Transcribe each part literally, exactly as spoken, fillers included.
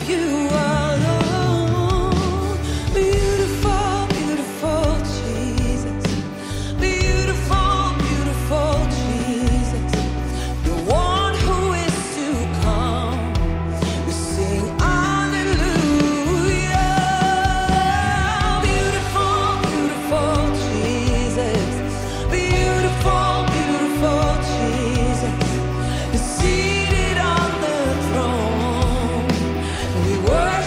you alone. Beautiful, beautiful Jesus. Beautiful, beautiful Jesus. The one who is to come. We sing hallelujah. Beautiful, beautiful Jesus. Beautiful, beautiful Jesus. You're seated on the throne. We worship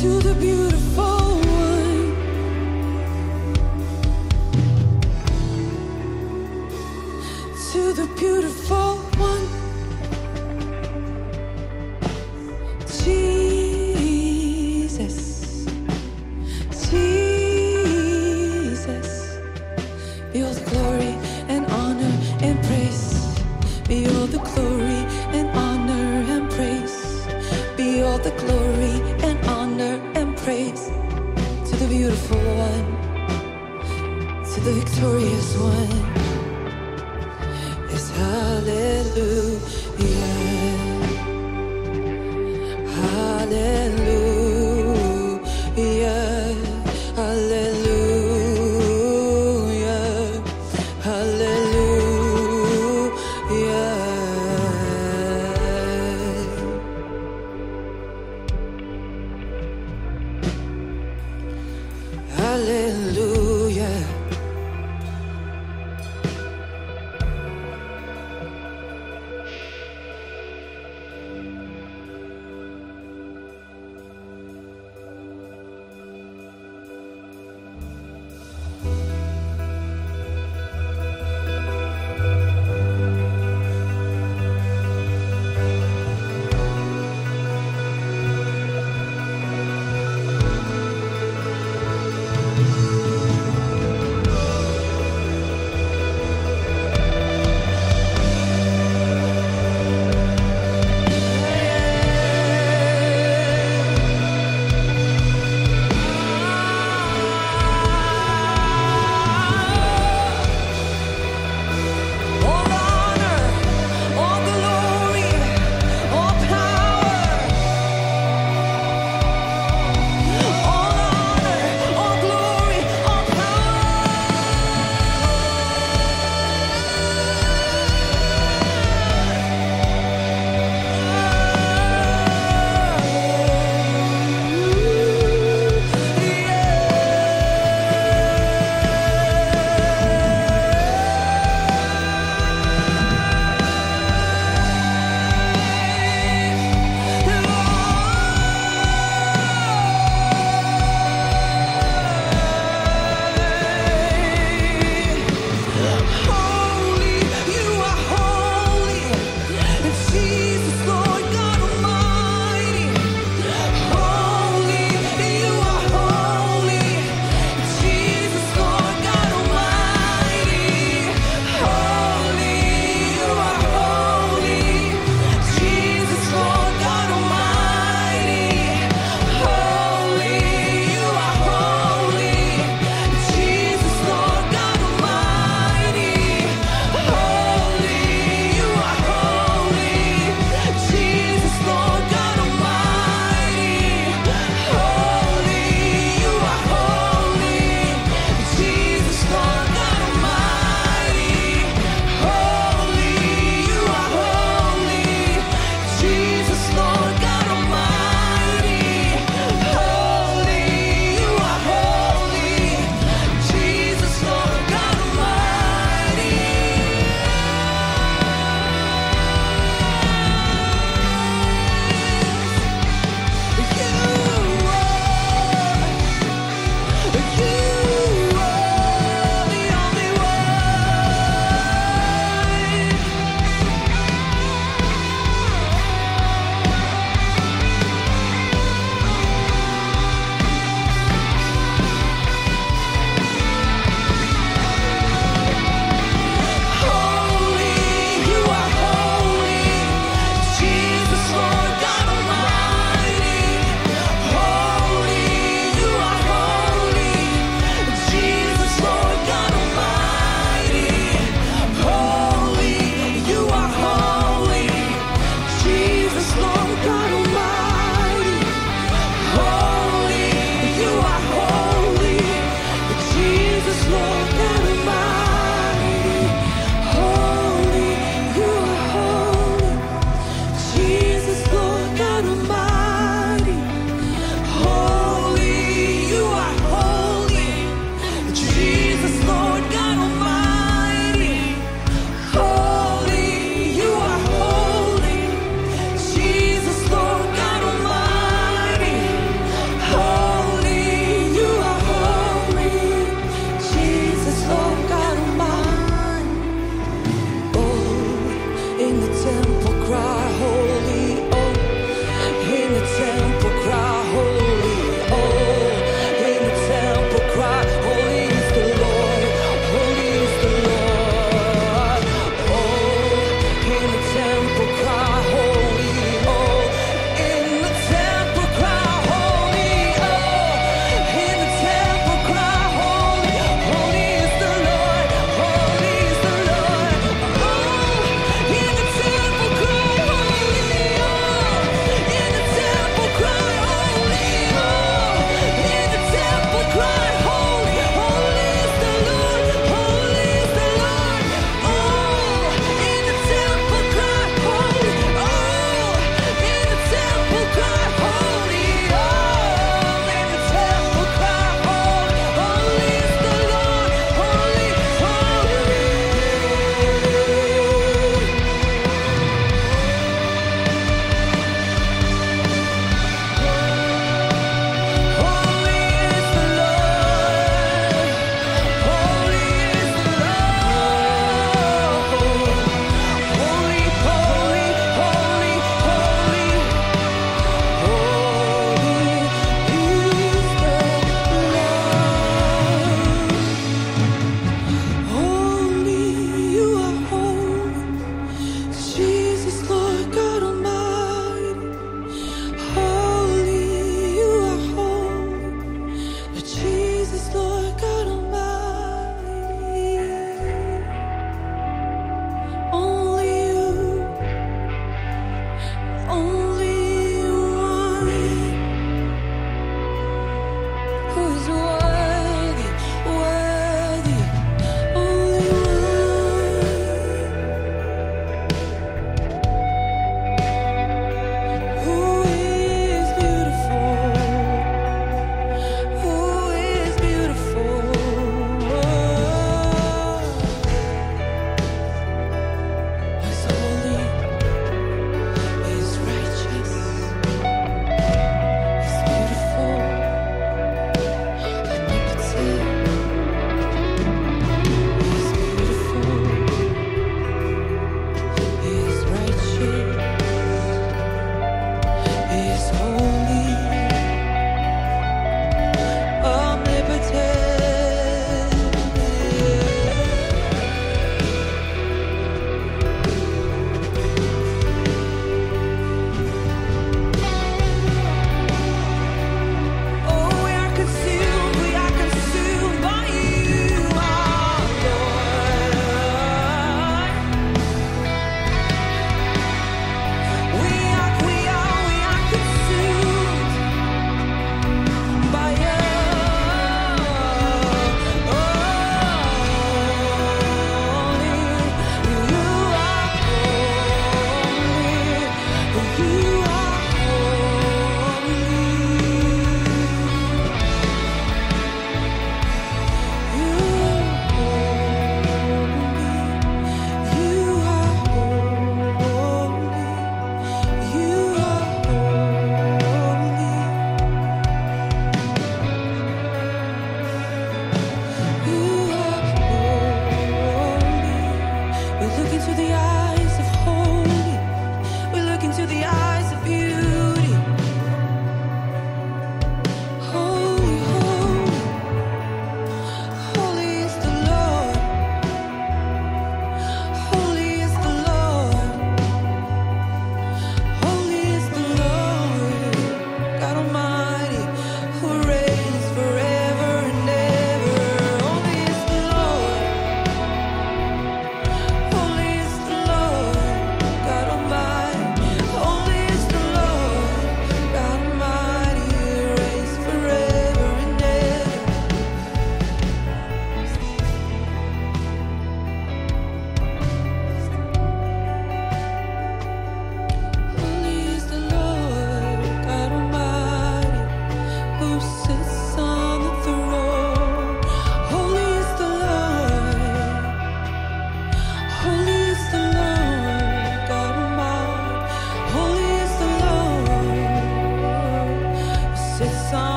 to the beautiful one, to the beautiful one, Jesus, Jesus, be all the glory and honor and praise, be all the glory and honor and praise, be all the glory and honor and praise to the beautiful one, to the victorious one. Yes, hallelujah, hallelujah, hallelujah, hallelujah. Hallelujah.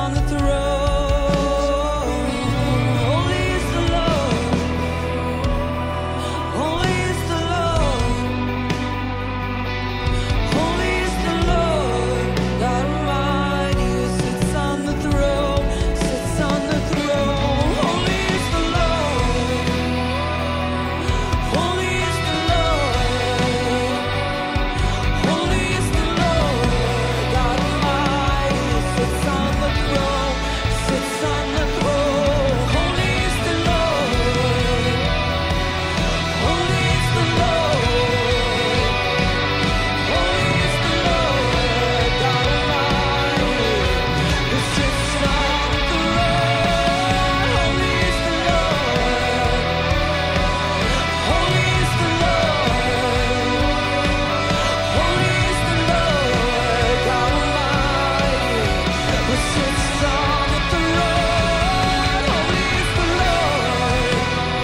on the throne. Holy is the Lord. Holy is the Lord. Holy is the Lord, God Almighty, who sits on the throne, sits on the throne. Holy is the Lord. Holy is the Lord. Holy is the Lord, God Almighty, who sits on the throne, sits on the throne. Holy is the Lord. Holy is the Lord. Holy is the Lord, God Almighty, who sits on the throne. Holy is the Lord. Holy is the Lord. Holy is the Lord, God Almighty, who sits on the throne. Holy is the Lord.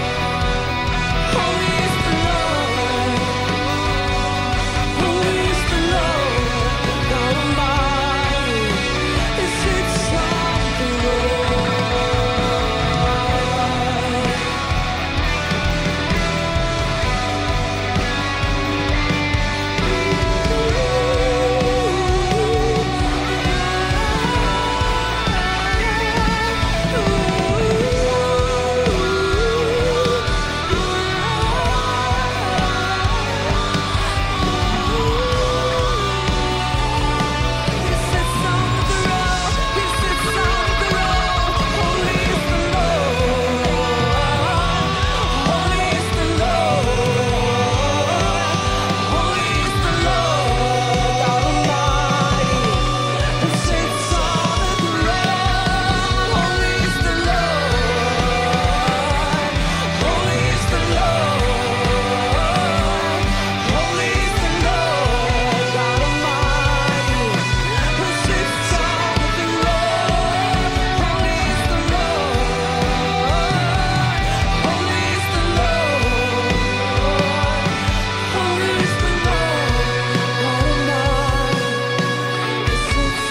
Holy is the Lord. Holy is the Lord, God Almighty, who sits on the throne. He sits on the throne. He sits on the throne. Holy is the Lord. Holy is the Lord. Holy is the Lord, God Almighty, who sits on the throne. Holy is the Lord. Holy is the Lord. Holy is the Lord, God Almighty, who sits on the throne. Holy is the Lord. Holy is the Lord. Holy is the Lord, God Almighty,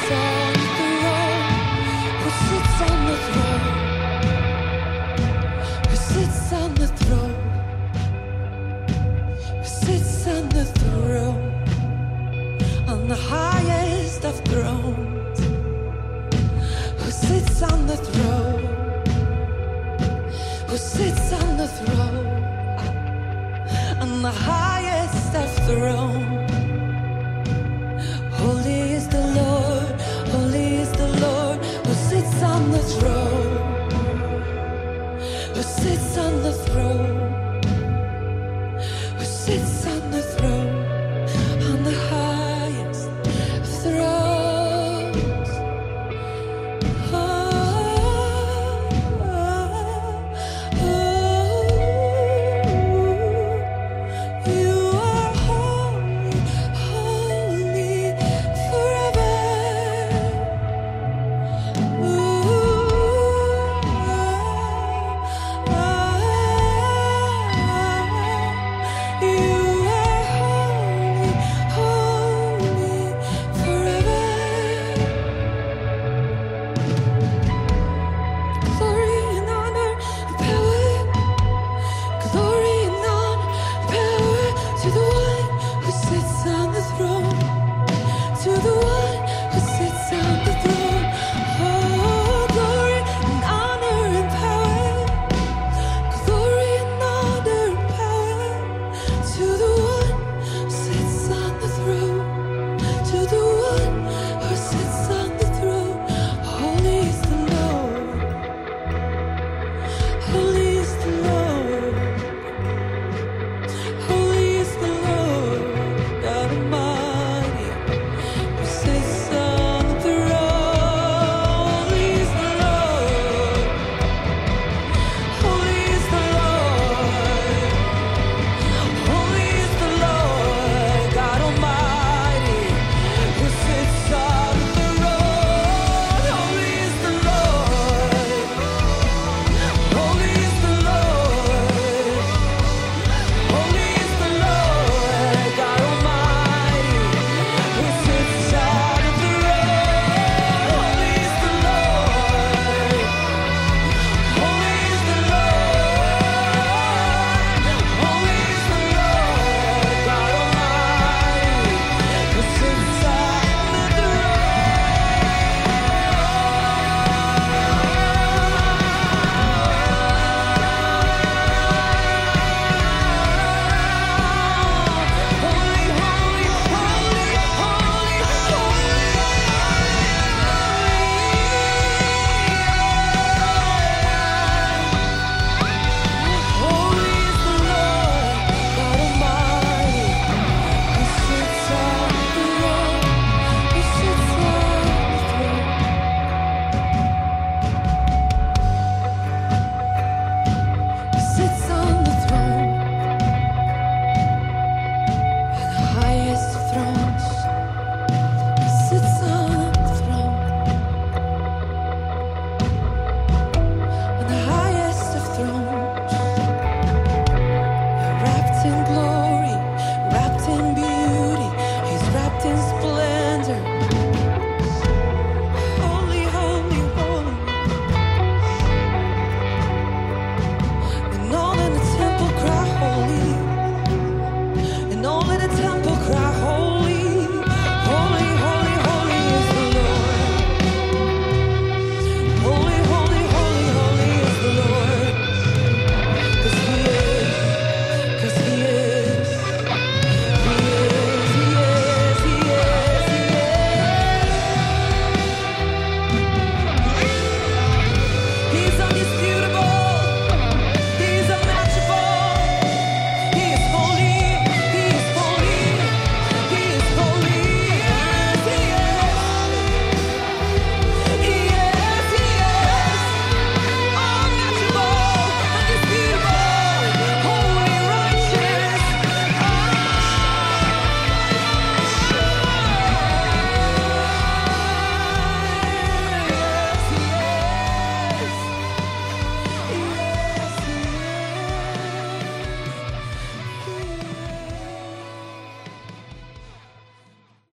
who sits on the throne, who sits on the throne, who sits on the throne, who sits on the throne, on the highest of thrones, who sits on the throne, who sits on the throne, on the highest of thrones. Holy is the Lord, holy is the Lord, who sits on the throne, who sits on the throne.